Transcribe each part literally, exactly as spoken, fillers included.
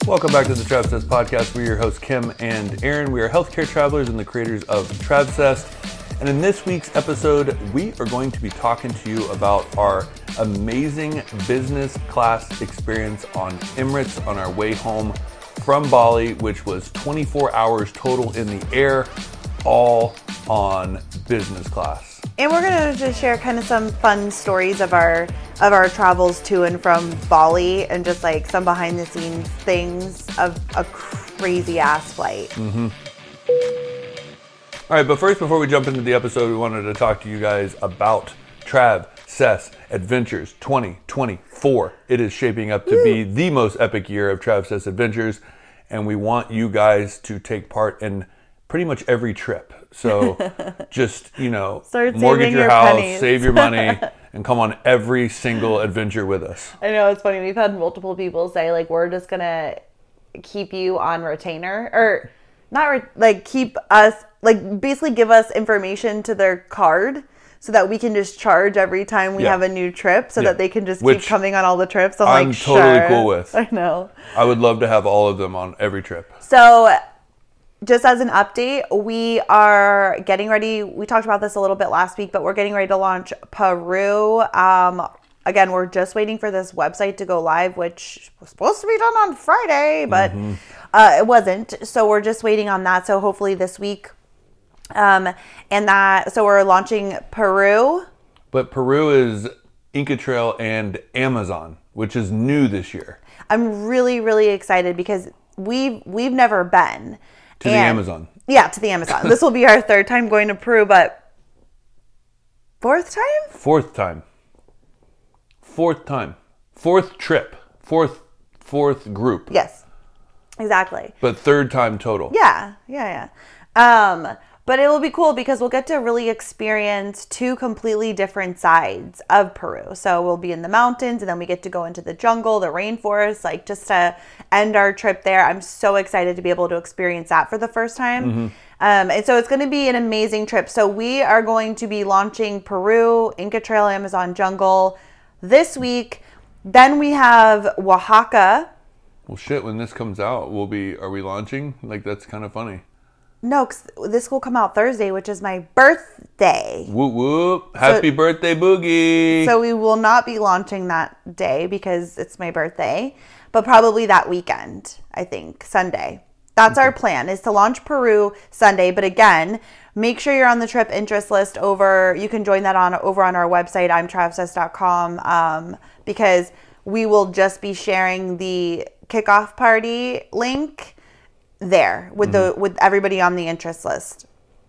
Welcome back to the Travcess Podcast. We're your hosts, Kim and Aaron. We are healthcare travelers and the creators of Travcess. And in this week's episode, we are going to be talking to you about our amazing business class experience on Emirates on our way home from Bali, which was twenty-four hours total in the air, all on business class. And we're going to just share kind of some fun stories of our of our travels to and from Bali, and just like some behind the scenes things of a crazy ass flight. Mm-hmm. All right, but first, before we jump into the episode, we wanted to talk to you guys about Travcess Adventures twenty twenty-four. It is shaping up to be the most epic year of Travcess Adventures, and we want you guys to take part in pretty much every trip. So just, you know, Start mortgage your, your house, pennies. save your money, and come on every single adventure with us. I know, it's funny. We've had multiple people say, like, we're just going to keep you on retainer, or not, re- like, keep us, like, basically give us information to their card so that we can just charge every time we Yeah. have a new trip, so Yeah. that they can just Which keep coming on all the trips. I'm, I'm like, totally sure. cool with. I know. I would love to have all of them on every trip. So, just as an update, we are getting ready. We talked about this a little bit last week, but we're getting ready to launch Peru. Um, again, we're just waiting for this website to go live, which was supposed to be done on Friday, but mm-hmm. uh, it wasn't. So we're just waiting on that. So hopefully this week. Um, and that, so we're launching Peru. But Peru is Inca Trail and Amazon, which is new this year. I'm really, really excited because we've we've never been. To and, the Amazon. Yeah, to the Amazon. This will be our third time going to Peru, but fourth time? Fourth time. Fourth time. Fourth trip. Fourth fourth group. Yes, exactly. But third time total. Yeah, yeah, yeah. Um, but it will be cool because we'll get to really experience two completely different sides of Peru. So we'll be in the mountains, and then we get to go into the jungle, the rainforest, like just to end our trip there. I'm so excited to be able to experience that for the first time. Mm-hmm. Um, and so it's going to be an amazing trip. So we are going to be launching Peru, Inca Trail, Amazon Jungle this week. Then we have Oaxaca. Well, shit, when this comes out, we'll be, are we launching? Like, that's kind of funny. No, cause this will come out Thursday, which is my birthday. Whoop, whoop. Happy so, birthday, Boogie. So we will not be launching that day because it's my birthday, but probably that weekend, I think, Sunday. That's okay. Our plan, is to launch Peru Sunday. But again, make sure you're on the trip interest list over, you can join that on over on our website, I'm travcess dot com, um, because we will just be sharing the kickoff party link there with mm-hmm. the with everybody on the interest list.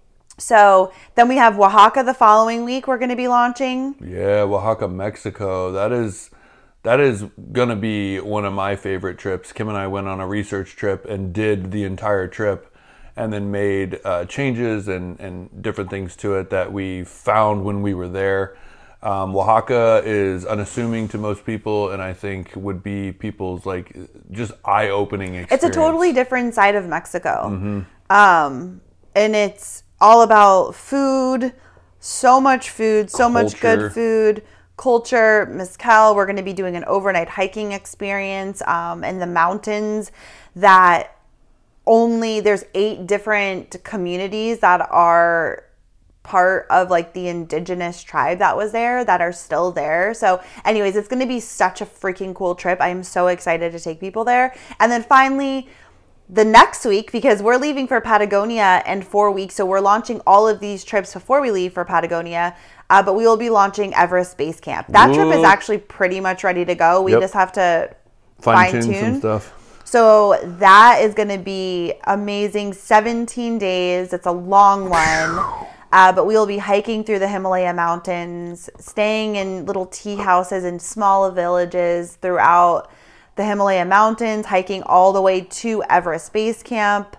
So then we have Oaxaca the following week we're going to be launching. Yeah, Oaxaca, Mexico. That is that is going to be one of my favorite trips. Kim and I went on a research trip and did the entire trip, and then made uh, changes and, and different things to it that we found when we were there. Um, Oaxaca is unassuming to most people, and I think would be people's like just eye-opening experience. It's a totally different side of Mexico. Mm-hmm. Um, and it's all about food, so much food, so culture. much good food, culture, mezcal. We're going to be doing an overnight hiking experience um, in the mountains that only, there's eight different communities that are part of like the indigenous tribe that was there that are still there. So anyways, it's going to be such a freaking cool trip. I am so excited to take people there. And then finally, the next week, because we're leaving for Patagonia in four weeks, so we're launching all of these trips before we leave for Patagonia, uh, but we will be launching Everest Base Camp. That Whoa. trip is actually pretty much ready to go. We yep. just have to fine, fine tune some stuff. So that is going to be amazing. seventeen days. It's a long one. Uh, but we will be hiking through the Himalaya mountains, staying in little tea houses in small villages throughout the Himalaya mountains, hiking all the way to Everest Base Camp.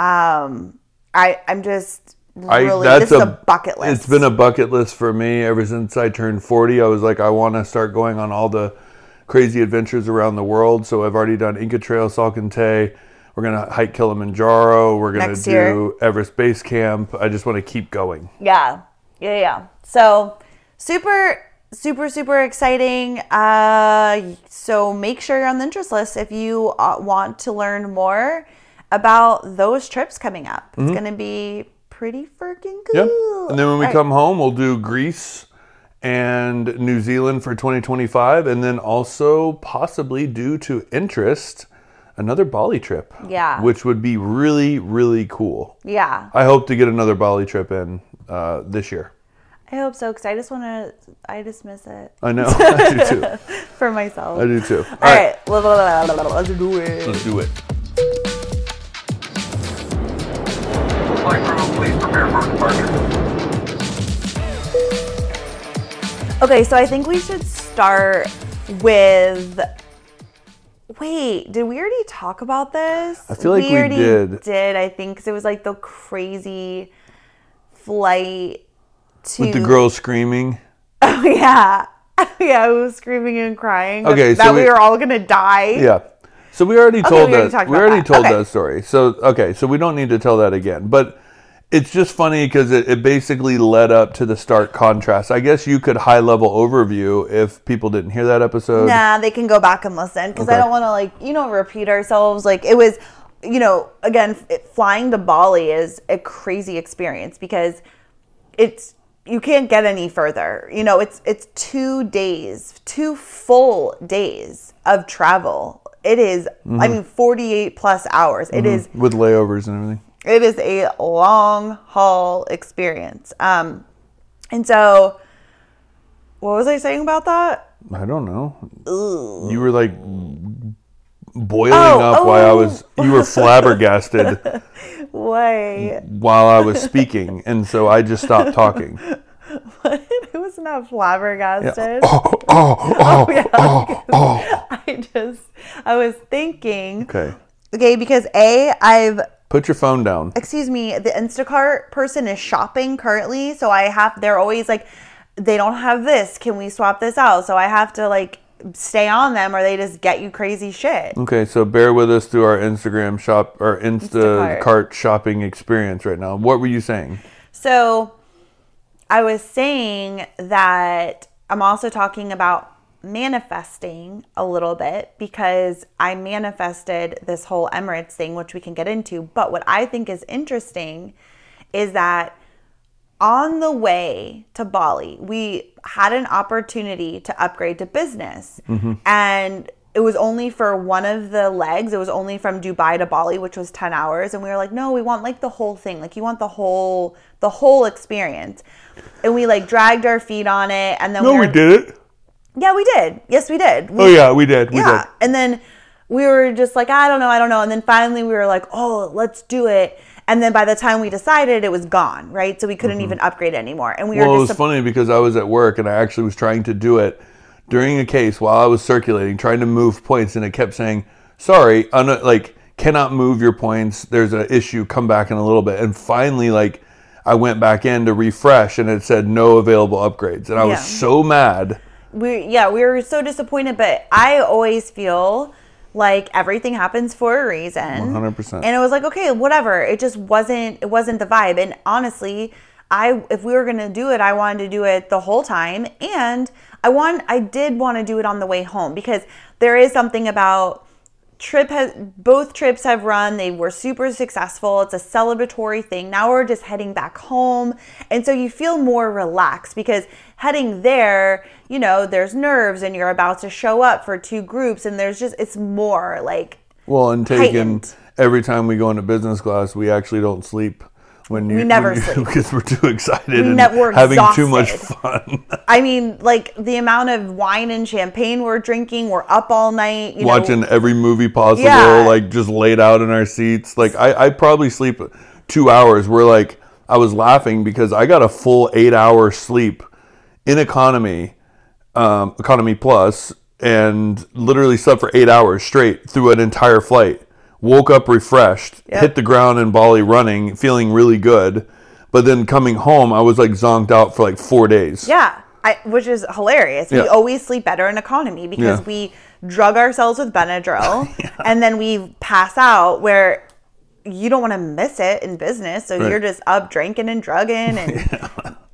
Um, I, I'm just really, I, this is a, a bucket list. It's been a bucket list for me ever since I turned forty. I was like, I want to start going on all the crazy adventures around the world. So I've already done Inca Trail, Salcantay. We're going to hike Kilimanjaro. We're going to do year. Everest Base Camp. I just want to keep going. Yeah. Yeah, yeah. So super super, super exciting. Uh, so make sure you're on the interest list if you uh, want to learn more about those trips coming up. It's mm-hmm. going to be pretty freaking cool. Yep. And then when we All come right. home, we'll do Greece and New Zealand for twenty twenty-five, and then also possibly, due to interest, another Bali trip. Yeah. Which would be really, really cool. Yeah. I hope to get another Bali trip in uh, this year. I hope so, because I just want to, I just miss it. I know. I do too. For myself. I do too. All, All right. right. Let's do it. Let's do it. Flight crew, please prepare for departure. Okay, so I think we should start with... Wait, did we already talk about this? I feel like we, we already did. did, I think, because it was like the crazy flight to... With the girl screaming? Oh, yeah. Yeah, I was screaming and crying. Okay, that, so that we, we were all going to die. Yeah. So we already okay, told we already that. We already that. told okay. that story. So, okay, so we don't need to tell that again. But... It's just funny because it, it basically led up to the stark contrast. I guess you could high-level overview if people didn't hear that episode. Nah, they can go back and listen because okay. I don't want to, like, you know, repeat ourselves. Like, it was, you know, again, it, flying to Bali is a crazy experience because it's, you can't get any further. You know, it's it's two days, two full days of travel. It is, mm-hmm. I mean, forty-eight plus hours. Mm-hmm. It is. With layovers and everything. It is a long haul experience. Um, and so, what was I saying about that? I don't know. Ugh. You were like boiling oh, up oh. while I was, you were flabbergasted. Why? While I was speaking. And so I just stopped talking. What? I was not flabbergasted. Yeah. Oh, oh, oh, oh, yeah, oh, oh. I just, I was thinking. Okay. Okay, because A, I've... Put your phone down. Excuse me, the Instacart person is shopping currently, so I have, they're always like, they don't have this, can we swap this out? So I have to like stay on them or they just get you crazy shit. Okay, so bear with us through our Instagram shop, or Instacart Instacart shopping experience right now. What were you saying? So I was saying that I'm also talking about manifesting a little bit because I manifested this whole Emirates thing, which we can get into. But what I think is interesting is that on the way to Bali, we had an opportunity to upgrade to business. Mm-hmm. And it was only for one of the legs. It was only from Dubai to Bali, which was ten hours. And we were like, no, we want like the whole thing. Like you want the whole, the whole experience. And we like dragged our feet on it. And then no, we, were, we did it. Yeah, we did. Yes, we did. We, oh, yeah, we did. We yeah. did. And then we were just like, I don't know, I don't know. And then finally we were like, oh, let's do it. And then by the time we decided, it was gone, right? So we couldn't mm-hmm. even upgrade anymore. And we well, were it was just funny because I was at work and I actually was trying to do it during a case while I was circulating, trying to move points. And it kept saying, sorry, un- like, cannot move your points. There's an issue. Come back in a little bit. And finally, like, I went back in to refresh and it said no available upgrades. And I yeah. was so mad. We yeah, we were so disappointed, but I always feel like everything happens for a reason. one hundred percent. And it was like, okay, whatever. It just wasn't it wasn't the vibe. And honestly, I if we were going to do it, I wanted to do it the whole time, and I want I did want to do it on the way home because there is something about trip has both trips have run. They were super successful. It's a celebratory thing. Now we're just heading back home. And so you feel more relaxed because heading there, you know, there's nerves and you're about to show up for two groups and there's just, it's more like well, and taking heightened. Every time we go into business class, we actually don't sleep. When you, we never when you, sleep because we're too excited we and ne- we're having exhausted. too much fun. I mean, like the amount of wine and champagne we're drinking, we're up all night. You Watching know. every movie possible, yeah. like just laid out in our seats. Like I, I probably sleep two hours. We're like, I was laughing because I got a full eight hour sleep in economy, um, economy plus, and literally slept for eight hours straight through an entire flight. Woke up refreshed, yep. hit the ground in Bali running, feeling really good. But then coming home, I was like zonked out for like four days. Yeah, I, which is hilarious. Yeah. We always sleep better in economy because yeah. we drug ourselves with Benadryl yeah. and then we pass out where you don't want to miss it in business. So right. you're just up drinking and drugging and... yeah.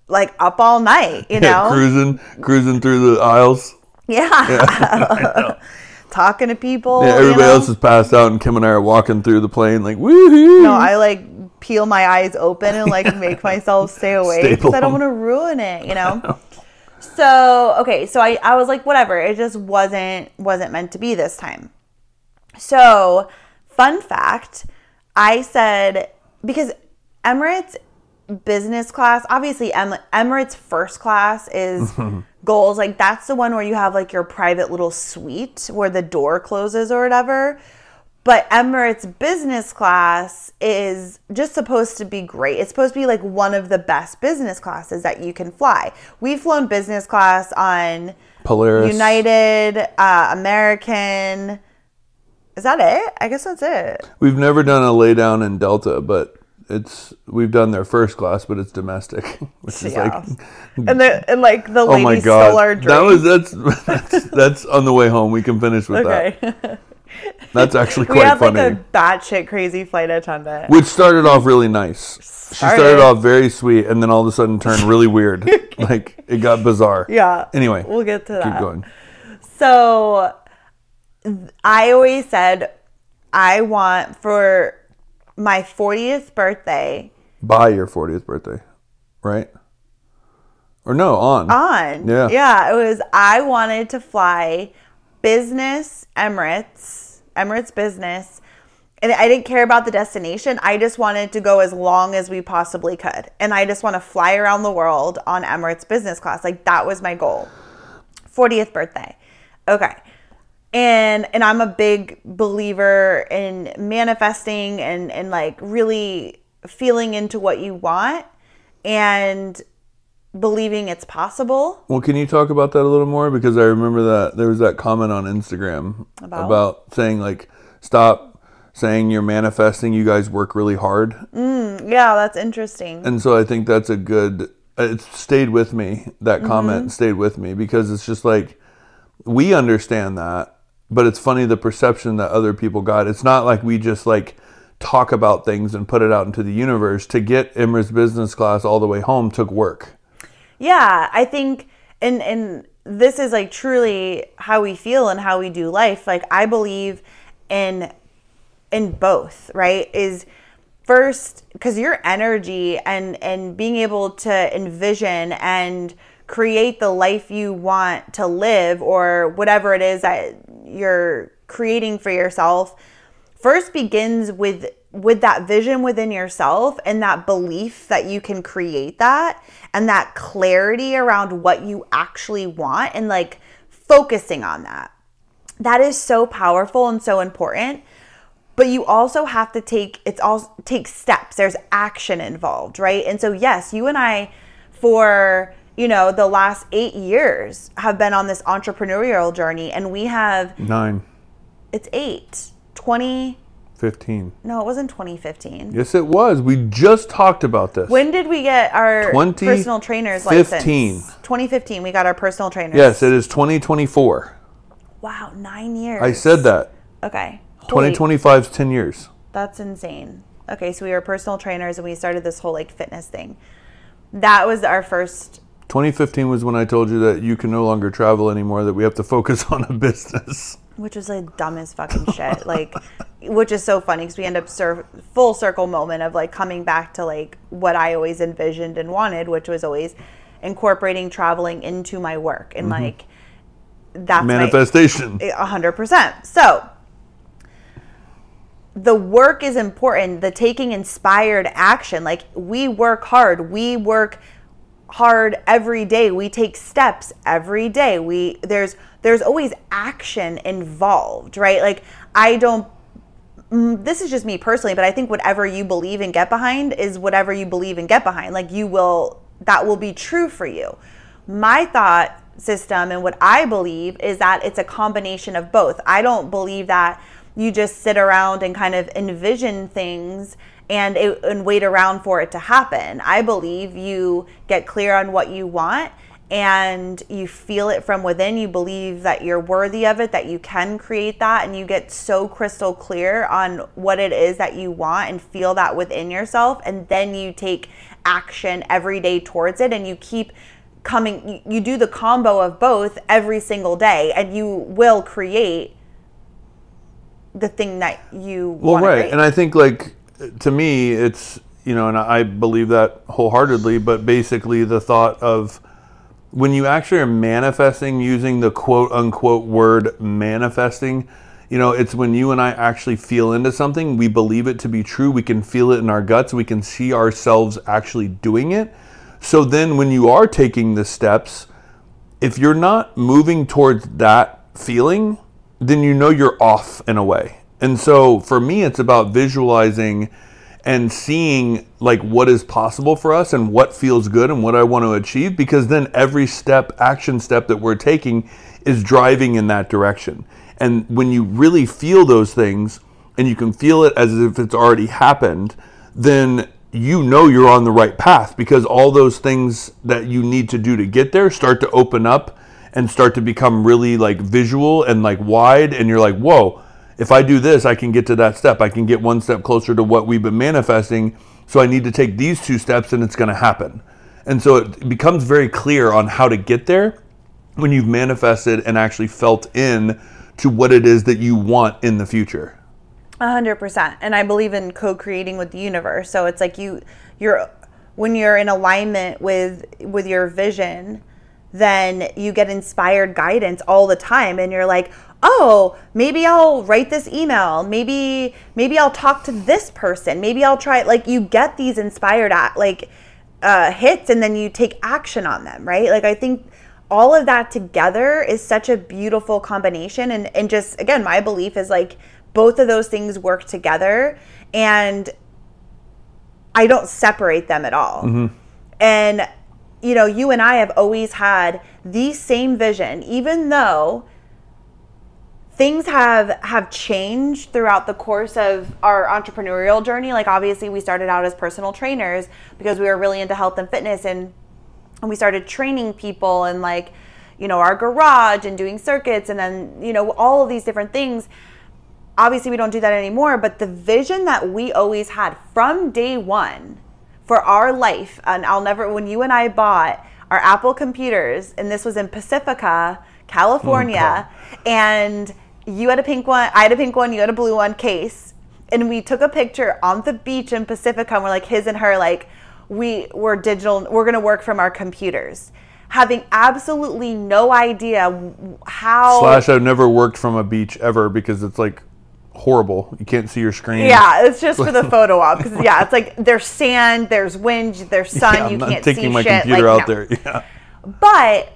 like up all night, you know, yeah, cruising, cruising through the aisles. Yeah, yeah. talking to people. Yeah, everybody you know? else is passed out, and Kim and I are walking through the plane like woohoo. No, I like peel my eyes open and like make myself stay awake because I don't want to ruin it, you know. So okay, so I, I was like, whatever. It just wasn't wasn't meant to be this time. So, fun fact, I said, because Emirates business class, obviously em- Emirates first class is goals. Like that's the one where you have like your private little suite where the door closes or whatever. But Emirates business class is just supposed to be great. It's supposed to be like one of the best business classes that you can fly. We've flown business class on Polaris, United, uh, American. Is that it? I guess that's it. We've never done a lay down in Delta, but it's we've done their first class, but it's domestic, which is yeah. like, and the and like the oh lady my god, stole our drink. that was that's, that's that's on the way home. We can finish with okay. that. That's actually we quite had funny. like a batshit crazy flight attendant, which started off really nice. She Started. started off very sweet, and then all of a sudden turned really weird. Like it got bizarre. Yeah. Anyway, we'll get to that. Keep going. So I always said I want for my fortieth birthday. By your fortieth birthday, right? Or no, on. On. Yeah. Yeah. It was, I wanted to fly business Emirates, Emirates business. And I didn't care about the destination. I just wanted to go as long as we possibly could. And I just want to fly around the world on Emirates business class. Like that was my goal. fortieth birthday. Okay. And and I'm a big believer in manifesting and, and like really feeling into what you want and believing it's possible. Well, can you talk about that a little more? Because I remember that there was that comment on Instagram About, about saying like, stop saying you're manifesting. You guys work really hard. Mm, yeah, that's interesting. And so I think that's a good, it stayed with me. That comment mm-hmm. stayed with me because it's just like, we understand that, but it's funny the perception that other people got. It's not like we just like talk about things and put it out into the universe. To get Emirates business class all the way home took work. Yeah, I think, and and this is like truly how we feel and how we do life. Like I believe in in both, right? Is first, because your energy and and being able to envision and create the life you want to live or whatever it is that you're creating for yourself first begins with with that vision within yourself and that belief that you can create that and that clarity around what you actually want and like focusing on that. That is so powerful and so important. But you also have to take, it's all take steps. There's action involved, right? And so yes, you and I for, you know, the last eight years have been on this entrepreneurial journey and we have nine. It's eight. twenty fifteen. No, it wasn't twenty fifteen. Yes, it was. We just talked about this. When did we get our personal trainer's fifteen. license? twenty fifteen. We got our personal trainers. Yes, it is twenty twenty-four. Wow, nine years. I said that. Okay. twenty twenty-five is ten years. That's insane. Okay, so we were personal trainers and we started this whole like fitness thing. That was our first. twenty fifteen was when I told you that you can no longer travel anymore, that we have to focus on a business. Which was like dumb as fucking shit. Like, which is so funny because we end up sur- full circle moment of like coming back to like what I always envisioned and wanted, which was always incorporating traveling into my work and mm-hmm. like that's manifestation. A hundred percent. So the work is important. The taking inspired action. Like we work hard. We work hard every day. We take steps every day. We there's there's always action involved, right? Like I don't this is just me personally, but I think whatever you believe and get behind is whatever you believe and get behind. Like you will that will be true for you. My thought system and what I believe is that it's a combination of both. I don't believe that you just sit around and kind of envision things and it, and wait around for it to happen. I believe you get clear on what you want and you feel it from within. You believe that you're worthy of it, that you can create that, and you get so crystal clear on what it is that you want and feel that within yourself, and then you take action every day towards it, and you keep coming, you do the combo of both every single day, and you will create the thing that you well, want right. to create. And I think, like, to me, it's, you know, and I believe that wholeheartedly, but basically the thought of when you actually are manifesting using the quote unquote word manifesting, you know, it's when you and I actually feel into something, we believe it to be true, we can feel it in our guts, we can see ourselves actually doing it. So then when you are taking the steps, if you're not moving towards that feeling, then you know you're off in a way. And so for me, it's about visualizing and seeing like what is possible for us and what feels good and what I want to achieve, because then every step, action step that we're taking is driving in that direction. And when you really feel those things and you can feel it as if it's already happened, then you know you're on the right path, because all those things that you need to do to get there start to open up and start to become really like visual and like wide. And you're like, whoa, if I do this, I can get to that step. I can get one step closer to what we've been manifesting. So I need to take these two steps and it's going to happen. And so it becomes very clear on how to get there when you've manifested and actually felt in to what it is that you want in the future. A hundred percent. And I believe in co-creating with the universe. So it's like you, you're, when you're in alignment with, with your vision, then you get inspired guidance all the time. And you're like, oh, maybe I'll write this email. Maybe, maybe I'll talk to this person. Maybe I'll try, like you get these inspired at like uh, hits, and then you take action on them. Right. Like, I think all of that together is such a beautiful combination. And, and just, again, my belief is like both of those things work together, and I don't separate them at all. Mm-hmm. And, you know, you and I have always had the same vision, even though things have have changed throughout the course of our entrepreneurial journey. Like, obviously we started out as personal trainers because we were really into health and fitness, and, and we started training people in like, you know, our garage and doing circuits, and then, you know, all of these different things. Obviously we don't do that anymore, but the vision that we always had from day one for our life, and I'll never, when you and I bought our Apple computers, and this was in Pacifica, California, okay. and you had a pink one, I had a pink one, you had a blue one case, and we took a picture on the beach in Pacifica, and we're like, his and her, like, we were digital, we're going to work from our computers, having absolutely no idea how. Slash, I've never worked from a beach ever, because it's like horrible. You can't see your screen. Yeah, it's just for the photo op, because yeah, it's like there's sand, there's wind, there's sun, yeah, you I'm can't not taking see my shit. computer like, out no. there. Yeah. But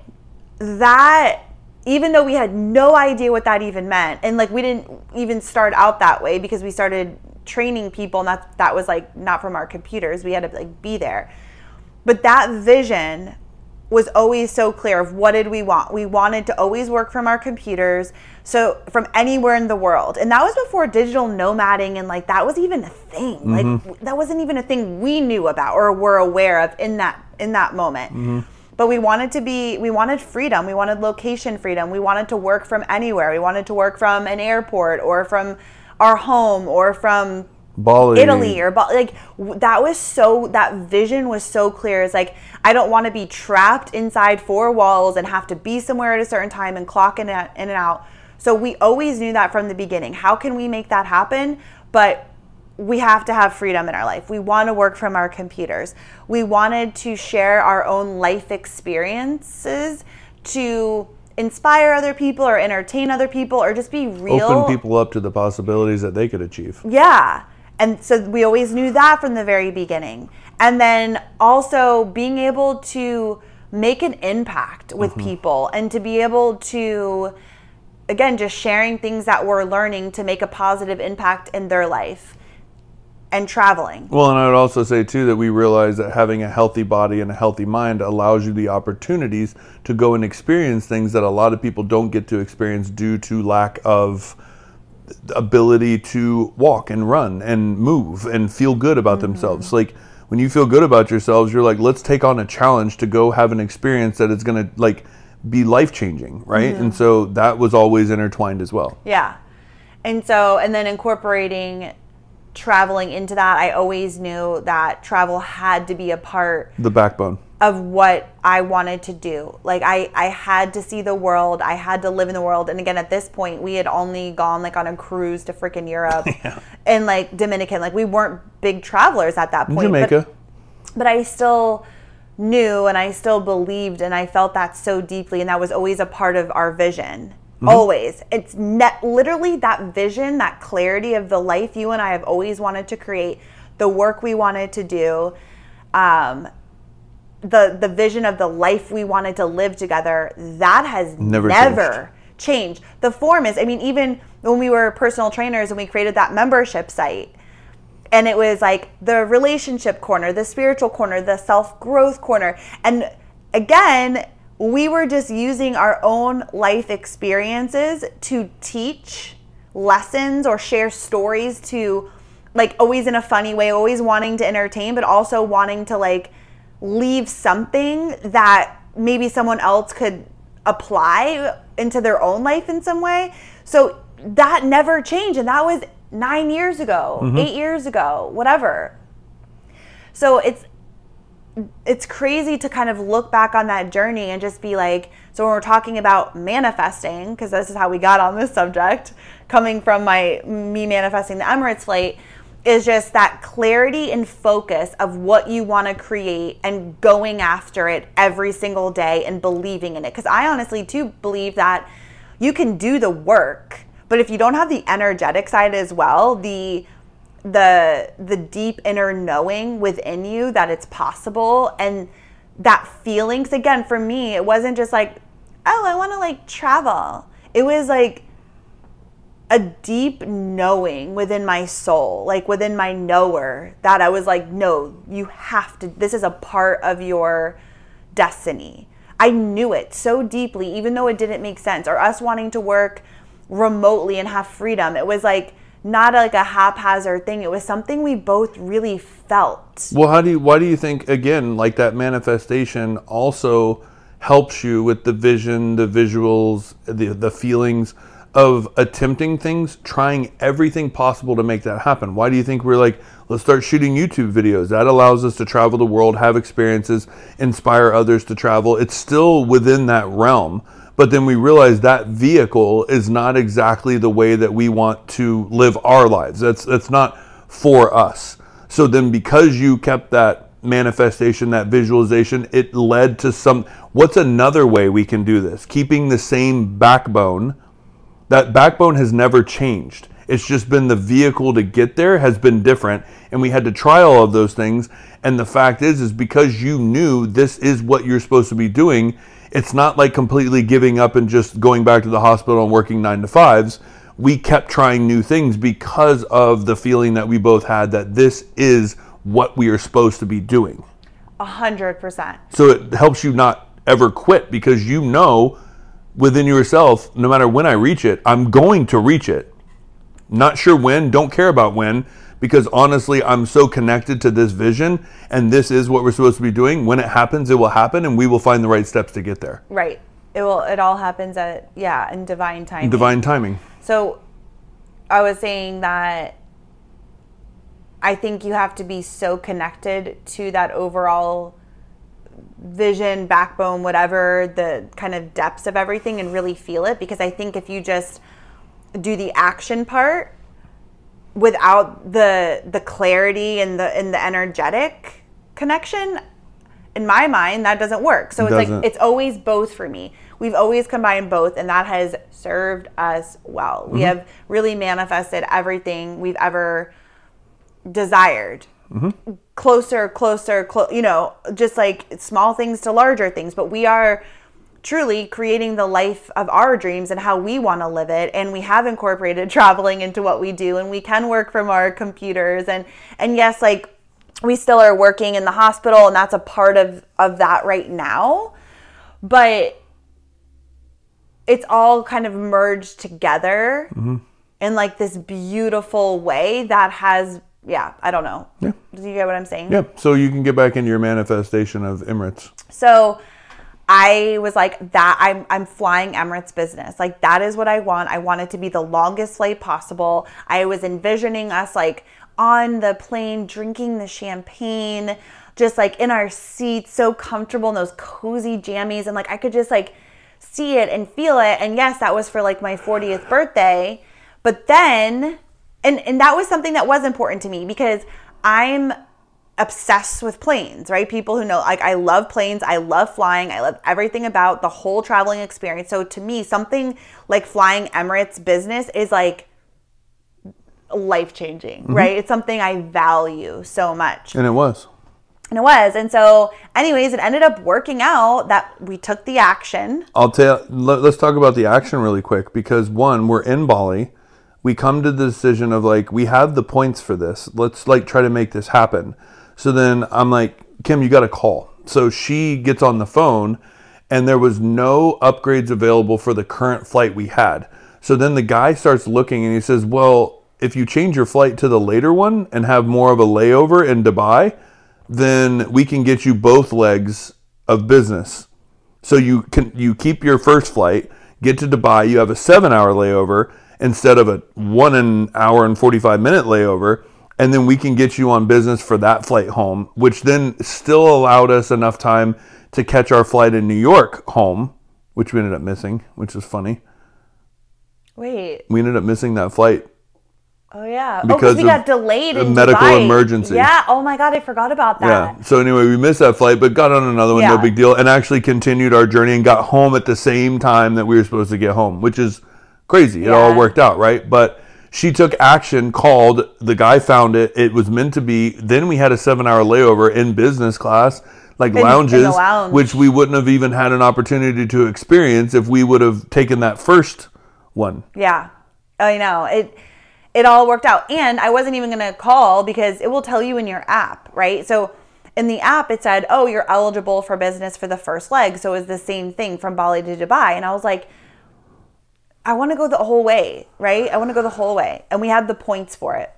that, even though we had no idea what that even meant, and like we didn't even start out that way because we started training people, and that that was like not from our computers. We had to like be there. But that vision was always so clear of what did we want. We wanted to always work from our computers, so from anywhere in the world. And that was before digital nomading, and like that was even a thing. Mm-hmm. Like that wasn't even a thing we knew about or were aware of in that in that moment. Mm-hmm. But we wanted to be, we wanted freedom. We wanted location freedom. We wanted to work from anywhere. We wanted to work from an airport or from our home or from Bali. Italy or Bali. Like that was so, that vision was so clear. It's like, I don't want to be trapped inside four walls and have to be somewhere at a certain time and clock in and in and out. So we always knew that from the beginning. How can we make that happen? But we have to have freedom in our life. We want to work from our computers. We wanted to share our own life experiences to inspire other people or entertain other people or just be real. Open people up to the possibilities that they could achieve. Yeah. And so we always knew that from the very beginning. And then also being able to make an impact with mm-hmm. people and to be able to, again, just sharing things that we're learning to make a positive impact in their life. And traveling. Well, and I would also say, too, that we realize that having a healthy body and a healthy mind allows you the opportunities to go and experience things that a lot of people don't get to experience due to lack of ability to walk and run and move and feel good about mm-hmm. themselves. Like, when you feel good about yourselves, you're like, let's take on a challenge to go have an experience that is going to like be life-changing, right? Mm-hmm. And so that was always intertwined as well. Yeah. And so, and then incorporating traveling into that, I always knew that travel had to be a part. The backbone. Of what I wanted to do. Like I, I had to see the world. I had to live in the world. And again, at this point, we had only gone like on a cruise to freaking Europe yeah. and like Dominican. Like we weren't big travelers at that point. Jamaica. But, but I still knew and I still believed and I felt that so deeply. And that was always a part of our vision. Mm-hmm. Always. It's net, literally that vision, that clarity of the life you and I have always wanted to create, the work we wanted to do, um, the the vision of the life we wanted to live together, that has never, never changed. changed. The form is, I mean, even when we were personal trainers and we created that membership site, and it was like the relationship corner, the spiritual corner, the self-growth corner. And again, we were just using our own life experiences to teach lessons or share stories to, like, always in a funny way, always wanting to entertain, but also wanting to like leave something that maybe someone else could apply into their own life in some way. So that never changed. And that was nine years ago, mm-hmm. eight years ago, whatever. So it's, it's crazy to kind of look back on that journey and just be like, so when we're talking about manifesting, because this is how we got on this subject, coming from my, me manifesting the Emirates flight, is just that clarity and focus of what you want to create and going after it every single day and believing in it. Because I honestly too believe that you can do the work, but if you don't have the energetic side as well, the the the deep inner knowing within you that it's possible, and that feelings, again, for me, it wasn't just like, oh, I want to like travel. It was like a deep knowing within my soul, like within my knower, that I was like, no, you have to, this is a part of your destiny. I knew it so deeply, even though it didn't make sense. Or us wanting to work remotely and have freedom. It was like not like a haphazard thing. It was something we both really felt. Well, how do you, why do you think, again, like that manifestation also helps you with the vision, the visuals, the the feelings of attempting things, trying everything possible to make that happen? Why do you think we're like, let's start shooting YouTube videos? That allows us to travel the world, have experiences, inspire others to travel. It's still within that realm, but then we realize that vehicle is not exactly the way that we want to live our lives. That's that's not for us. So then because you kept that manifestation, that visualization, it led to some, what's another way we can do this? Keeping the same backbone. That backbone has never changed. It's just been the vehicle to get there has been different, and we had to try all of those things. And the fact is, is because you knew this is what you're supposed to be doing, it's not like completely giving up and just going back to the hospital and working nine to fives. We kept trying new things because of the feeling that we both had that this is what we are supposed to be doing. A hundred percent. So it helps you not ever quit, because you know within yourself, no matter when I reach it, I'm going to reach it. Not sure when, don't care about when, because honestly, I'm so connected to this vision, and this is what we're supposed to be doing. When it happens, it will happen, and we will find the right steps to get there. Right. It will. It all happens at, yeah, in divine timing. Divine timing. So I was saying that I think you have to be so connected to that overall vision, backbone, whatever, the kind of depths of everything, and really feel it. Because I think if you just do the action part without the the clarity and the and the energetic connection, in my mind, that doesn't work. So it it's doesn't. like, it's always both for me. We've always combined both, and that has served us well. Mm-hmm. We have really manifested everything we've ever desired. Mm-hmm. Closer, closer, clo- you know, just like small things to larger things. But we are truly creating the life of our dreams and how we want to live it. And we have incorporated traveling into what we do, and we can work from our computers. And, and yes, like, we still are working in the hospital, and that's a part of, of that right now. But it's all kind of merged together mm-hmm. in like this beautiful way that has yeah, I don't know. Yeah. Do you get what I'm saying? Yeah. So you can get back into your manifestation of Emirates. So I was like, that I'm I'm flying Emirates business. Like, that is what I want. I want it to be the longest flight possible. I was envisioning us like on the plane drinking the champagne, just like in our seats, so comfortable in those cozy jammies, and like I could just like see it and feel it. And yes, that was for like my fortieth birthday. But then and and that was something that was important to me because I'm obsessed with planes, right? People who know, like, I love planes. I love flying. I love everything about the whole traveling experience. So to me, something like flying Emirates business is like life-changing, mm-hmm. right? It's something I value so much. And it was. And it was. And so anyways, it ended up working out that we took the action. I'll tell let, let's talk about the action really quick because one, we're in Bali. We come to the decision of like, we have the points for this. Let's like try to make this happen. So then I'm like, Kim, you got to call. So she gets on the phone and there was no upgrades available for the current flight we had. So then the guy starts looking and he says, well, if you change your flight to the later one and have more of a layover in Dubai, then we can get you both legs of business. So you can you keep your first flight, get to Dubai, you have a seven hour layover instead of a one an hour and forty-five minute layover. And then we can get you on business for that flight home, which then still allowed us enough time to catch our flight in New York home, which we ended up missing, which is funny. Wait. We ended up missing that flight. Oh, yeah. Because oh, we got delayed a in medical Dubai. emergency. Yeah. Oh, my God. I forgot about that. Yeah. So anyway, we missed that flight, but got on another one, yeah. no big deal, and actually continued our journey and got home at the same time that we were supposed to get home, which is crazy. It yeah. all worked out, right? But she took action, called, the guy found it. It was meant to be. Then we had a seven-hour layover in business class, like in, lounges, in lounge. which we wouldn't have even had an opportunity to experience if we would have taken that first one. Yeah. I know. It it all worked out. And I wasn't even going to call because it will tell you in your app, right? So in the app, it said, oh, you're eligible for business for the first leg. So it was the same thing from Bali to Dubai. And I was like, I want to go the whole way, right? I want to go the whole way. And we had the points for it.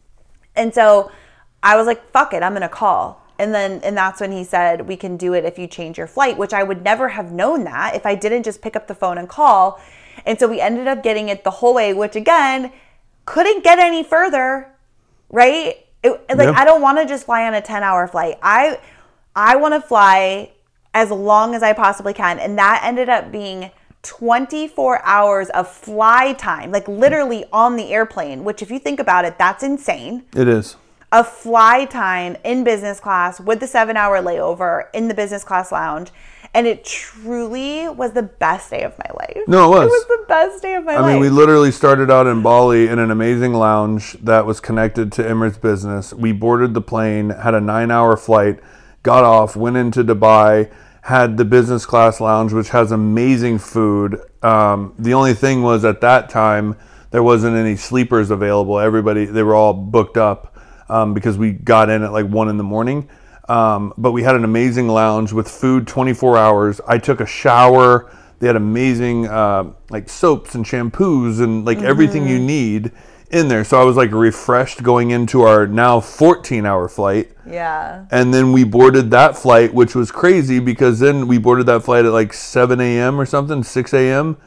And so I was like, fuck it, I'm going to call. And then, and that's when he said, we can do it if you change your flight, which I would never have known that if I didn't just pick up the phone and call. And so we ended up getting it the whole way, which again, couldn't get any further, right? It, like, yeah. I don't want to just fly on a ten hour flight. I, I want to fly as long as I possibly can. And that ended up being twenty-four hours of fly time, like literally on the airplane, which if you think about it, that's insane. It is. Of fly time in business class with the seven hour layover in the business class lounge. And it truly was the best day of my life. No, it was. It was the best day of my I life. I mean, we literally started out in Bali in an amazing lounge that was connected to Emirates Business. We boarded the plane, had a nine hour flight, got off, went into Dubai, had the business class lounge, which has amazing food. Um, the only thing was at that time, there wasn't any sleepers available. Everybody, they were all booked up um, because we got in at like one in the morning. Um, but we had an amazing lounge with food twenty-four hours. I took a shower. They had amazing uh, like soaps and shampoos and like mm-hmm. everything you need in there. So I was like refreshed going into our now fourteen hour flight. Yeah. And then we boarded that flight, which was crazy because then we boarded that flight at like seven a.m. or something, six a.m.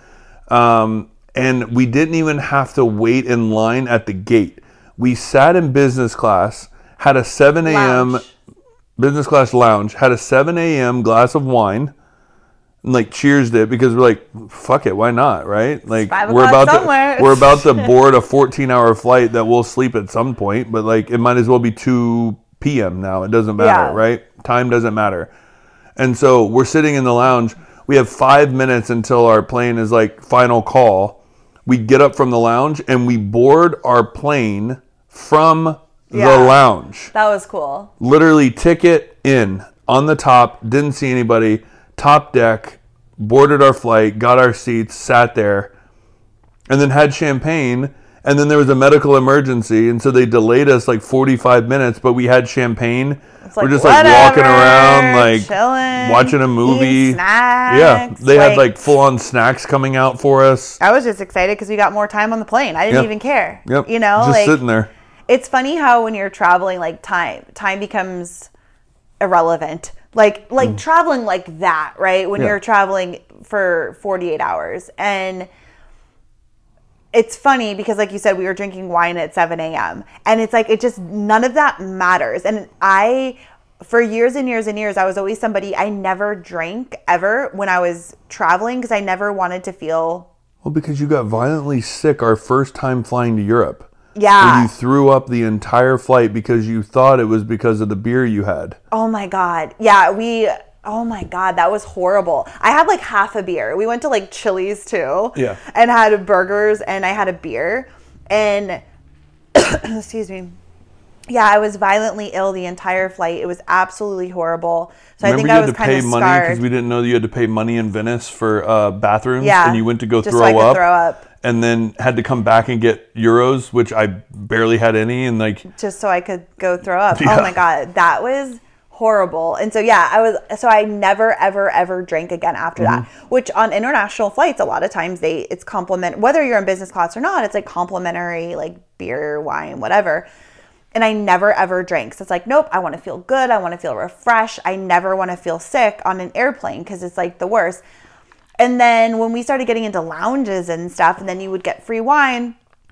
Um, and we didn't even have to wait in line at the gate. We sat in business class, had a seven a.m. business class lounge, had a seven a.m. glass of wine, and like cheersed it because we're like, fuck it, why not, right? Like we're about somewhere. to we're about to board a fourteen hour flight that we'll sleep at some point, but like it might as well be two p.m. now. It doesn't matter, yeah. right? Time doesn't matter. And so we're sitting in the lounge. We have five minutes until our plane is like final call. We get up from the lounge and we board our plane from yeah, the lounge. That was cool. Literally ticket in on the top, didn't see anybody, top deck, boarded our flight, got our seats, sat there, and then had champagne. And then there was a medical emergency, and so they delayed us like forty-five minutes, but we had champagne. Like, we're just whatever, like walking around, like chilling, watching a movie. Snacks, yeah, they like, had like full-on snacks coming out for us. I was just excited because we got more time on the plane. I didn't yep. even care. Yep. You know, just like, sitting there. it's funny how when you're traveling, like time, time becomes irrelevant. Like, like mm. traveling like that, right? When yeah. you're traveling for forty-eight hours. And it's funny because, like you said, we were drinking wine at seven a.m. And it's like, it just, none of that matters. And I, for years and years and years, I was always somebody, I never drank ever when I was traveling because I never wanted to feel. Well, because you got violently sick our first time flying to Europe. Yeah. Where you threw up the entire flight because you thought it was because of the beer you had. Oh my God. Yeah, we, oh my God, that was horrible. I had like half a beer. We went to like Chili's too. Yeah. And had burgers and I had a beer. And, excuse me. Yeah, I was violently ill the entire flight. It was absolutely horrible. So Remember I think I was kind of you had to pay money because we didn't know that you had to pay money in Venice for uh, bathrooms. Yeah. And you went to go just throw so I could up. throw up. And then had to come back and get euros, which I barely had any, and like just so I could go throw up. Yeah. Oh my God, that was horrible. And so yeah, I was so I never ever ever drank again after mm-hmm. that. Which on international flights, a lot of times they it's compliment whether you're in business class or not. It's like complimentary like beer, wine, whatever. And I never ever drank. So it's like, nope, I want to feel good. I want to feel refreshed. I never want to feel sick on an airplane because it's like the worst. And then when we started getting into lounges and stuff, and then you would get free wine,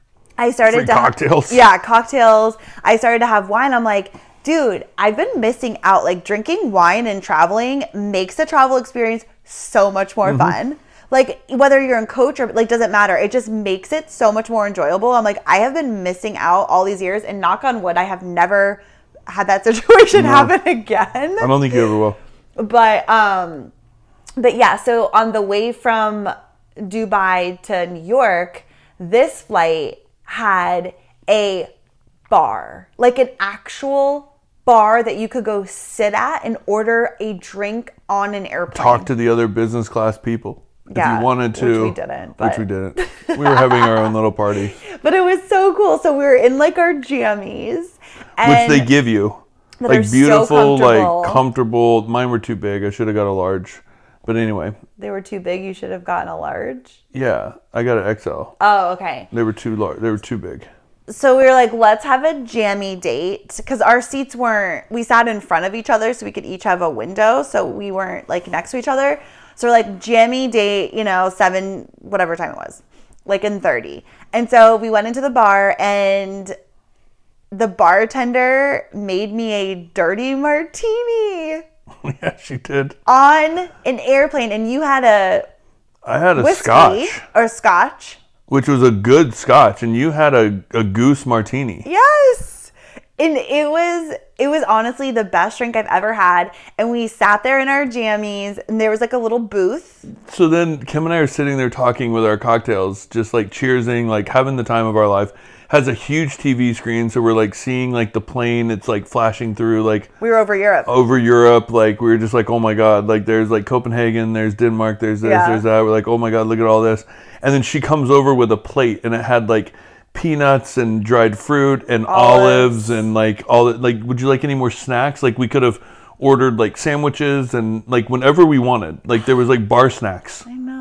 I started free to cocktails. Ha- yeah, cocktails. I started to have wine. I'm like, dude, I've been missing out. Like drinking wine and traveling makes the travel experience so much more mm-hmm. fun. Like whether you're in coach or like doesn't matter. It just makes it so much more enjoyable. I'm like, I have been missing out all these years, and knock on wood, I have never had that situation no. happen again. I don't think you ever will. But um. But yeah, so on the way from Dubai to New York, this flight had a bar, like an actual bar that you could go sit at and order a drink on an airplane. Talk to the other business class people. Yeah, if you wanted to. Which we didn't. But. Which we didn't. We were having our own little party. But it was so cool. So we were in like our jammies. Which they give you. Like beautiful, so comfortable. like comfortable. Mine were too big. I should have got a large. But anyway. They were too big. You should have gotten a large. Yeah. I got an X L. Oh, okay. They were too large. They were too big. So we were like, let's have a jammy date. Because our seats weren't, we sat in front of each other so we could each have a window. So we weren't like next to each other. So we're like, jammy date, you know, seven, whatever time it was. Like in thirty. And so we went into the bar and the bartender made me a dirty martini. Yeah, she did. On an airplane, and you had a I had a whiskey scotch. Or scotch. Which was a good scotch, and you had a, a goose martini. Yes. And it was it was honestly the best drink I've ever had. And we sat there in our jammies, and there was like a little booth. So then Kim and I are sitting there talking with our cocktails, just like cheersing, like having the time of our life. Has a huge T V screen, so we're like seeing like the plane. It's like flashing through like we were over Europe. Over Europe, like we were just like, oh my god, like there's like Copenhagen, there's Denmark, there's this, yeah. there's that. We're like, oh my god, look at all this. And then she comes over with a plate, and it had like peanuts and dried fruit and olives, olives and like all that. Like, would you like any more snacks? Like we could have ordered like sandwiches and like whenever we wanted. Like there was like bar snacks. I know.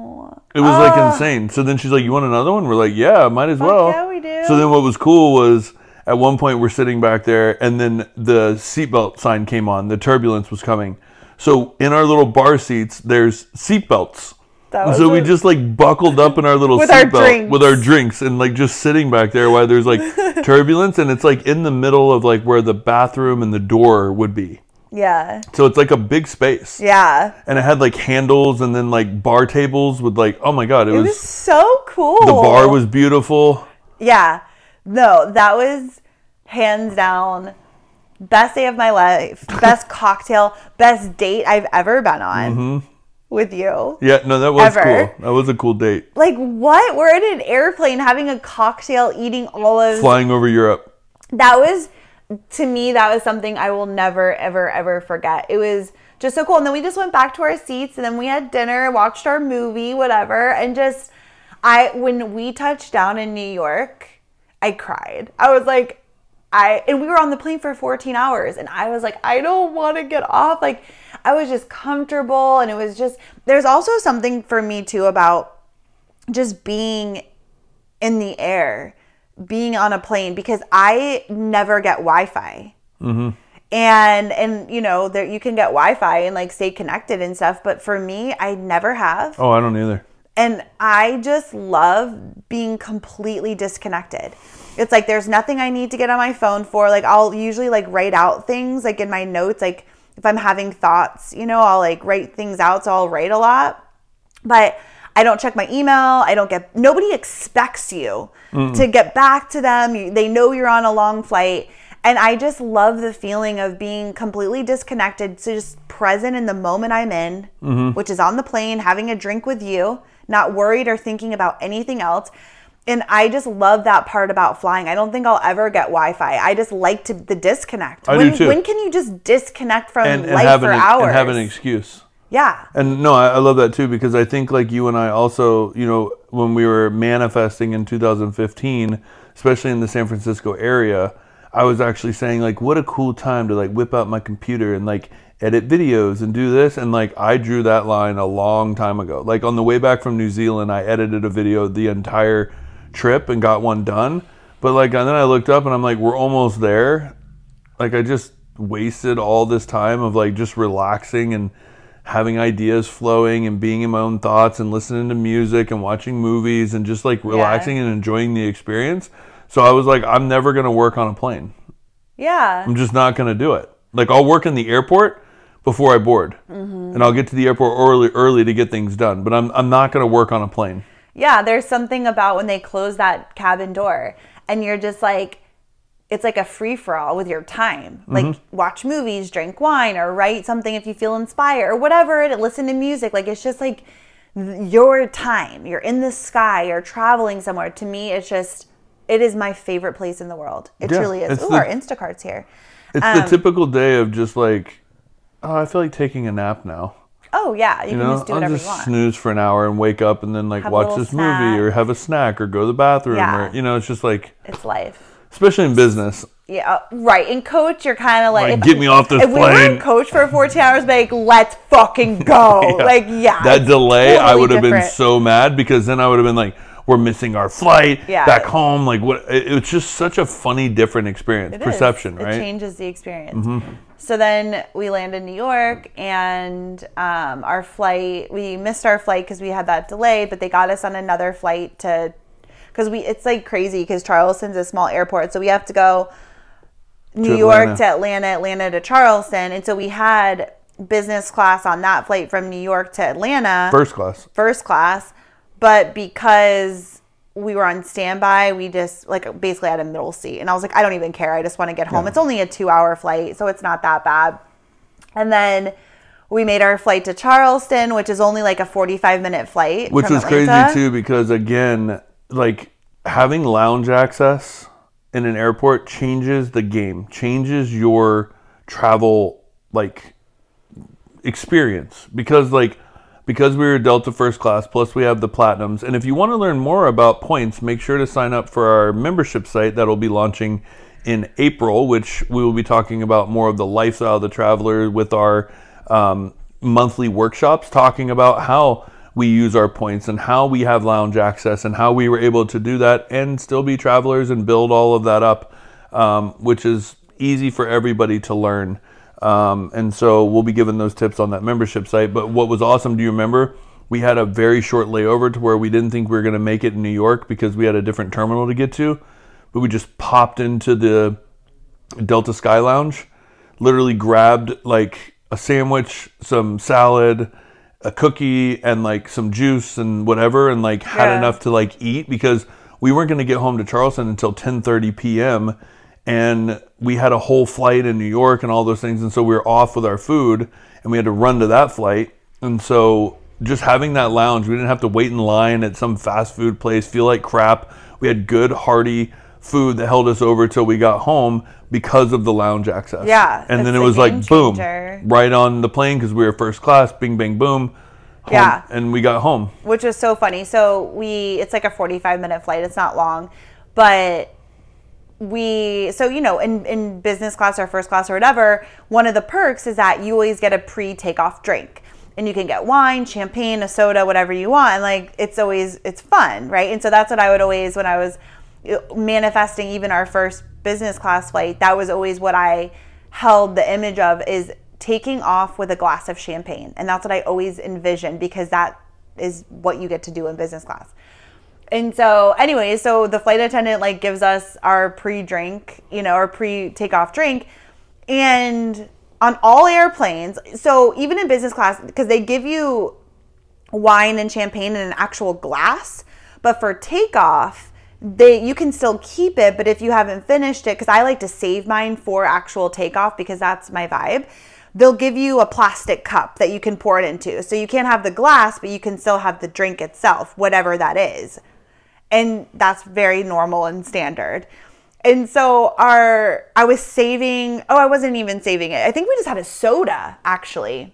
It was uh, like insane. So then she's like, you want another one? We're like, yeah, might as well. Yeah, we do. So then what was cool was at one point we're sitting back there and then the seatbelt sign came on. The turbulence was coming. So in our little bar seats, there's seatbelts. So we just like buckled up in our little seatbelt with our drinks and like just sitting back there while there's like turbulence. And it's like in the middle of like where the bathroom and the door would be. Yeah. So it's like a big space. Yeah. And it had like handles and then like bar tables with like, oh my God. It, it was, was so cool. The bar was beautiful. Yeah. No, that was hands down best day of my life. Best cocktail, best date I've ever been on mm-hmm. with you. Yeah, no, that was ever. cool. That was a cool date. Like what? We're in an airplane having a cocktail, eating olives. Flying over Europe. That was... To me, that was something I will never, ever, ever forget. It was just so cool. And then we just went back to our seats and then we had dinner, watched our movie, whatever. And just, I, when we touched down in New York, I cried. I was like, I, and we were on the plane for fourteen hours. And I was like, I don't want to get off. Like, I was just comfortable. And it was just, there's also something for me too about just being in the air. being on a plane because I never get Wi-Fi. Mm-hmm. And, and you know, there you can get Wi-Fi and like stay connected and stuff. But for me, I never have. Oh, I don't either. And I just love being completely disconnected. It's like there's nothing I need to get on my phone for. Like I'll usually like write out things like in my notes. Like if I'm having thoughts, you know, I'll like write things out. So I'll write a lot. But I don't check my email. I don't get, nobody expects you Mm-mm. to get back to them. You, they know you're on a long flight. And I just love the feeling of being completely disconnected. So just present in the moment I'm in, mm-hmm. which is on the plane, having a drink with you, not worried or thinking about anything else. And I just love that part about flying. I don't think I'll ever get Wi-Fi. I just like to the disconnect. I when, do too. When can you just disconnect from and, and life have for an, hours? And have an excuse. Yeah. And no, I, I love that too, because I think like you and I also, you know, when we were manifesting in two thousand fifteen, especially in the San Francisco area, I was actually saying like, what a cool time to like whip out my computer and like edit videos and do this. And like, I drew that line a long time ago. Like on the way back from New Zealand, I edited a video the entire trip and got one done. But like, and then I looked up and I'm like, we're almost there. Like I just wasted all this time of like just relaxing and having ideas flowing and being in my own thoughts and listening to music and watching movies and just like relaxing yeah. and enjoying the experience. So I was like, I'm never going to work on a plane. Yeah. I'm just not going to do it. Like I'll work in the airport before I board. Mm-hmm. And I'll get to the airport early early to get things done. But I'm I'm not going to work on a plane. Yeah, there's something about when they close that cabin door and you're just like, it's like a free-for-all with your time. Like mm-hmm. watch movies, drink wine, or write something if you feel inspired, or whatever, and listen to music. Like it's just like your time. You're in the sky, you're traveling somewhere. To me, it's just, it is my favorite place in the world. It yeah, truly is. Ooh, the, our Instacart's here. It's um, the typical day of just like, oh, I feel like taking a nap now. Oh, yeah. You, you can know, just do I'll whatever just you want. Snooze for an hour and wake up and then like have watch this snack. movie or have a snack or go to the bathroom. Yeah. Or, you know, it's just like. It's life. Especially in business. Yeah, right. In coach, you're kind of like, like get me off this if plane. If we were in coach for fourteen hours, like, let's fucking go. yeah. Like, yeah. That delay, totally I would have different. been so mad because then I would have been like, we're missing our flight yeah. back home. Like, what? It, it's just such a funny, different experience. It Perception, is. right? It changes the experience. Mm-hmm. So then we land in New York, and um, our flight, we missed our flight because we had that delay, but they got us on another flight to, because we, it's like crazy because Charleston's a small airport, so we have to go New to York to Atlanta, Atlanta to Charleston. And so we had business class on that flight from New York to Atlanta. First class. First class. But because we were on standby, we just like basically had a middle seat. And I was like, I don't even care. I just want to get home. Yeah. It's only a two hour flight, so it's not that bad. And then we made our flight to Charleston, which is only like a forty-five minute flight. Which from was Atlanta. Crazy too, because again, like having lounge access in an airport changes the game, changes your travel like experience, because like because we were Delta first class, plus we have the Platinums. And if you want to learn more about points, make sure to sign up for our membership site that'll be launching in April, which we will be talking about more of the lifestyle of the traveler with our um, monthly workshops, talking about how we use our points and how we have lounge access and how we were able to do that and still be travelers and build all of that up, um, which is easy for everybody to learn. Um, and so we'll be giving those tips on that membership site. But what was awesome, do you remember? We had a very short layover to where we didn't think we were going to make it in New York because we had a different terminal to get to. But we just popped into the Delta Sky Lounge, literally grabbed like a sandwich, some salad, a cookie, and like some juice and whatever, and like had yeah. enough to like eat, because we weren't going to get home to Charleston until ten thirty p.m. and we had a whole flight in New York and all those things, and so we were off with our food and we had to run to that flight. And so just having that lounge, we didn't have to wait in line at some fast food place, feel like crap. We had good hearty food that held us over till we got home because of the lounge access. Yeah. And then it was like, boom, right on the plane because we were first class, bing, bang, boom. Home, yeah. And we got home. Which was so funny. So we, it's like a forty-five minute flight. It's not long. But we, so, you know, in, in business class or first class or whatever, one of the perks is that you always get a pre-takeoff drink. And you can get wine, champagne, a soda, whatever you want. And like, it's always, it's fun, right? And so that's what I would always, when I was manifesting even our first business class flight, that was always what I held the image of, is taking off with a glass of champagne. And that's what I always envisioned, because that is what you get to do in business class. And so anyway, so the flight attendant like gives us our pre-drink, you know, our pre-takeoff drink. And on all airplanes, so even in business class, because they give you wine and champagne in an actual glass, but for takeoff, they you can still keep it, but if you haven't finished it, because I like to save mine for actual takeoff because that's my vibe, they'll give you a plastic cup that you can pour it into. So you can't have the glass, but you can still have the drink itself, whatever that is. And that's very normal and standard. And so our, I was saving, oh, I wasn't even saving it. I think we just had a soda, actually.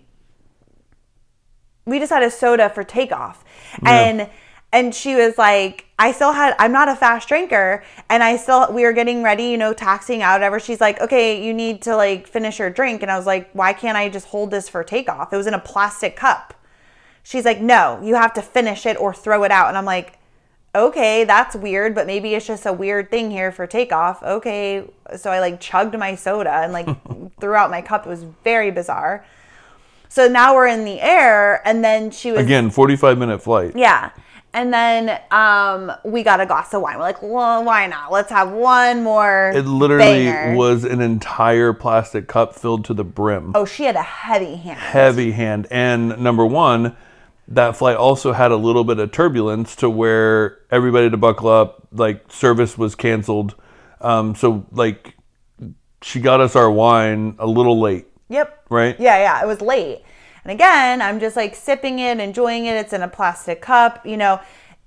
We just had a soda for takeoff. Yeah. And and she was like, I still had, I'm not a fast drinker. And I still, we were getting ready, you know, taxiing out, whatever. She's like, okay, you need to like finish your drink. And I was like, why can't I just hold this for takeoff? It was in a plastic cup. She's like, no, you have to finish it or throw it out. And I'm like, okay, that's weird, but maybe it's just a weird thing here for takeoff. Okay. So I like chugged my soda and like threw out my cup. It was very bizarre. So now we're in the air, and then she was... Again, forty-five minute flight. Yeah. And then um, we got a glass of wine. We're like, well, why not? Let's have one more It literally banger. was an entire plastic cup filled to the brim. Oh, she had a heavy hand. Heavy hand. And number one, that flight also had a little bit of turbulence to where everybody to buckle up, like service was canceled. Um, so like she got us our wine a little late. Yep. Right? Yeah, yeah. It was late. And again, I'm just like sipping it, enjoying it. It's in a plastic cup. You know,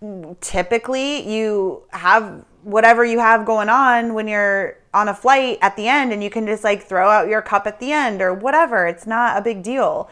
typically you have whatever you have going on when you're on a flight at the end, and you can just like throw out your cup at the end or whatever. It's not a big deal.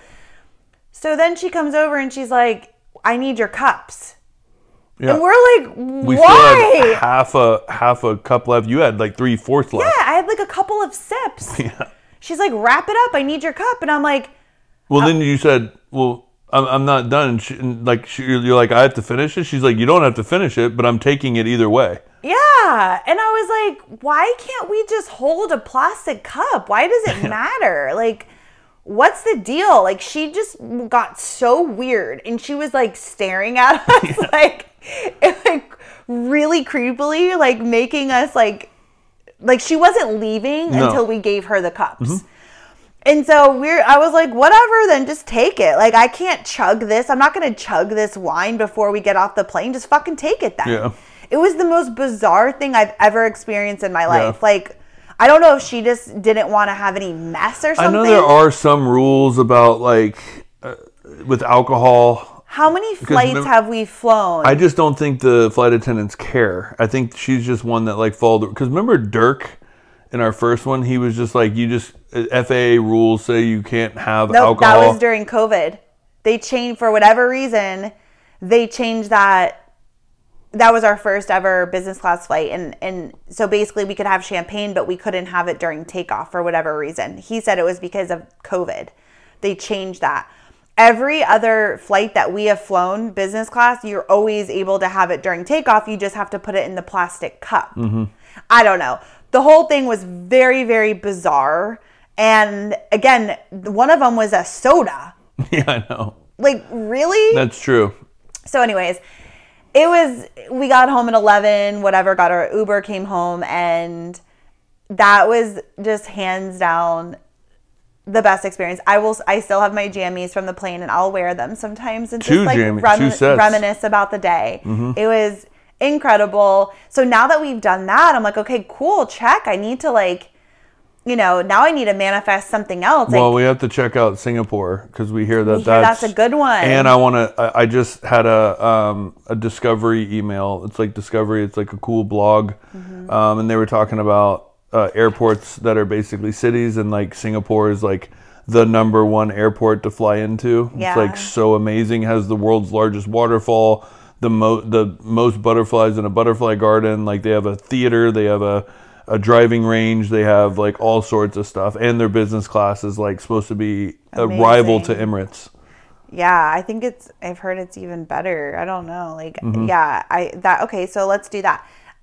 So then she comes over and she's like, I need your cups. Yeah. And we're like, we why? Still had half a half a cup left. You had like three fourths left. Yeah, I had like a couple of sips. Yeah. She's like, wrap it up. I need your cup. And I'm like, well, then you said, well, I'm, I'm not done. And she, and like, she, you're like, I have to finish it. She's like, you don't have to finish it, but I'm taking it either way. Yeah. And I was like, why can't we just hold a plastic cup? Why does it matter? Like, what's the deal? Like, she just got so weird, and she was like staring at us yeah. like, like really creepily, like making us like, like she wasn't leaving no. until we gave her the cups. Mm-hmm. And so we're, I was like, whatever, then just take it. Like, I can't chug this. I'm not going to chug this wine before we get off the plane. Just fucking take it then. Yeah. It was the most bizarre thing I've ever experienced in my life. Yeah. Like, I don't know if she just didn't want to have any mess or something. I know there are some rules about, like, uh, with alcohol. How many flights remember, have we flown? I just don't think the flight attendants care. I think she's just one that, like, followed. Because remember Dirk in our first one? He was just like, you just, F A A rules say you can't have nope, alcohol. That was during COVID. They changed, for whatever reason, they changed that. That was our first ever business class flight. And, and so basically we could have champagne, but we couldn't have it during takeoff for whatever reason. He said it was because of COVID. They changed that. Every other flight that we have flown, business class, you're always able to have it during takeoff. You just have to put it in the plastic cup. Mm-hmm. I don't know. The whole thing was very, very bizarre. And again, one of them was a soda. Yeah, I know. Like, really? That's true. So anyways, it was, we got home at eleven, whatever, got our Uber, came home, and that was just hands down the best experience. I will. I still have my jammies from the plane, and I'll wear them sometimes and two just like jammies, rem- two sets. reminisce about the day. Mm-hmm. It was incredible. So now that we've done that, I'm like, okay, cool, check. I need to like, you know, now I need to manifest something else. Well, like, we have to check out Singapore because we hear that we hear that's, that's a good one. And I want to. I, I just had a um, a Discovery email. It's like Discovery. It's like a cool blog, mm-hmm. um, and they were talking about uh, airports that are basically cities, and like Singapore is like the number one airport to fly into. Yeah. It's like so amazing. Has the world's largest waterfall, the mo- the most butterflies in a butterfly garden. Like they have a theater, they have a, a driving range, they have like all sorts of stuff. And their business class is like supposed to be amazing. A rival to Emirates. Yeah, I think it's, I've heard it's even better. I don't know. Like, mm-hmm. yeah, I, that, okay, so let's do that.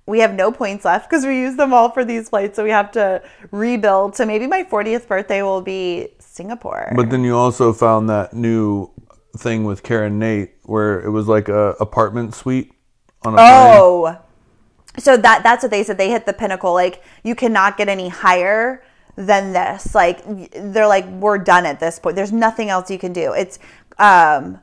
we have no points left because we used them all for these flights. So we have to rebuild. So maybe my fortieth birthday will be Singapore. But then you also found that new thing with Kara and Nate where it was like a apartment suite on a Oh. plane. So that that's what they said. They hit the pinnacle. Like, you cannot get any higher than this. Like, they're like, we're done at this point. There's nothing else you can do. It's, um,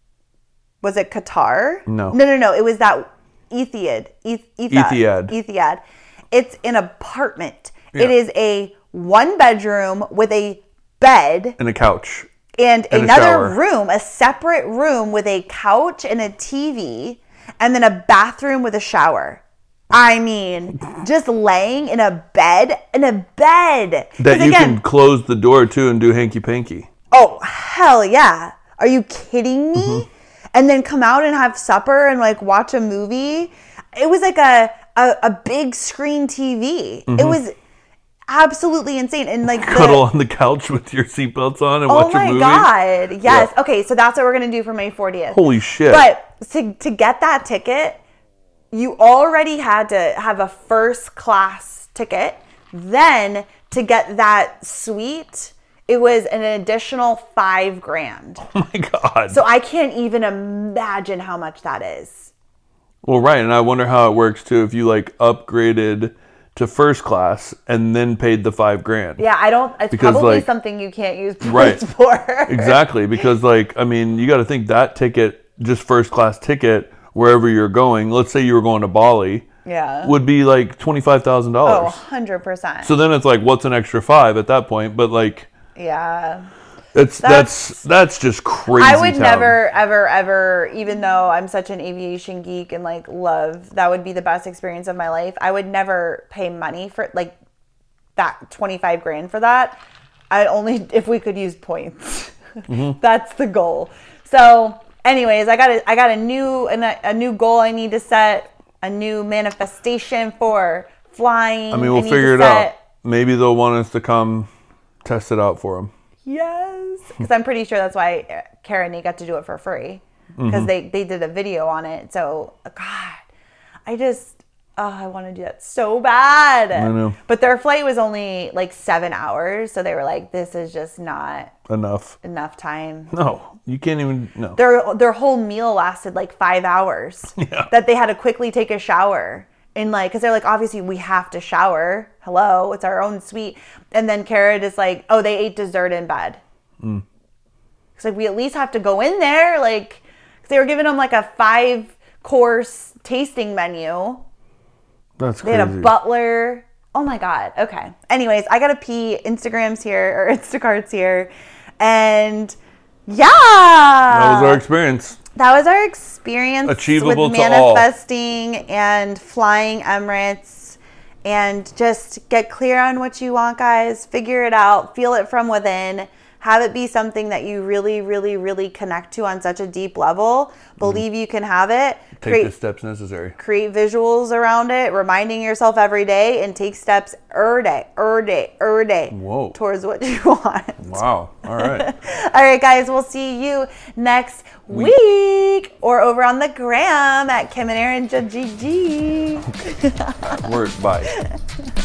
was it Qatar? No. No, no, no. It was that Etihad. Eth- Etihad. Etihad. It's an apartment. Yeah. It is a one bedroom with a bed And a couch. and, And a another shower. room, a separate room with a couch and a T V, and then a bathroom with a shower. I mean, just laying in a bed, in a bed. 'Cause That you again, can close the door to and do hanky panky. oh, hell yeah. Are you kidding me? Mm-hmm. And then come out and have supper and like watch a movie. It was like a, a, a big screen T V. Mm-hmm. It was absolutely insane. And like the, Cuddle on the couch with your seatbelts on and oh watch a my movie. God. Yes. Yeah. Okay. So that's what we're going to do for my fortieth. Holy shit. But to, to get that ticket, you already had to have a first class ticket. Then to get that suite, it was an additional five grand. Oh my God. So I can't even imagine how much that is. Well, right. And I wonder how it works too if you like upgraded to first class and then paid the five grand. Yeah, I don't, it's Because, probably like- something you can't use points Right. for. Exactly. Because like, I mean, you got to think that ticket, just first class ticket, wherever you're going, let's say you were going to Bali, Yeah. would be like twenty-five thousand Oh, dollars. one hundred percent. So then it's like, what's an extra five at that point? But like, Yeah. it's That's- that's that's just crazy. I would town. never, ever, ever, even though I'm such an aviation geek and like love, that would be the best experience of my life. I would never pay money for like that twenty-five grand for that. I'd only, if we could use points. Mm-hmm. That's the goal. So anyways, I got a, I got a new, a, a new goal I need to set, a new manifestation for flying. I mean, we'll need figure to it set- out. Maybe they'll want us to come test it out for them. Yes, because I'm pretty sure that's why Kara and Nate got to do it for free because Mm-hmm. they they did a video on it. So God, I just oh, I want to do that so bad. I know. But their flight was only like seven hours, so they were like, "This is just not Enough. enough time." No, you can't even. No. Their their whole meal lasted like five hours. Yeah. That they had to quickly take a shower. And like, because they're like, obviously we have to shower. Hello, it's our own suite. And then Kara is like, oh, they ate dessert in bed. Mm. It's like, we at least have to go in there. Like, 'cause they were giving them like a five course tasting menu. That's They crazy. had a butler. Oh my God. Okay. Anyways, I gotta pee. Instagram's here or Instacart's here. And yeah. That was our experience. That was our experience Achievable with to all. manifesting and flying Emirates. And just get clear on what you want, guys. Figure it out. Feel it from within. Have it be something that you really, really, really connect to on such a deep level. Believe you can have it. Take Create, the steps necessary. create visuals around it, reminding yourself every day, and take steps er day, er day, er day Whoa. towards what you want. Wow. All right. All right, guys, we'll see you next week or over on the gram at Kim and Aaron G G. Word. Bye.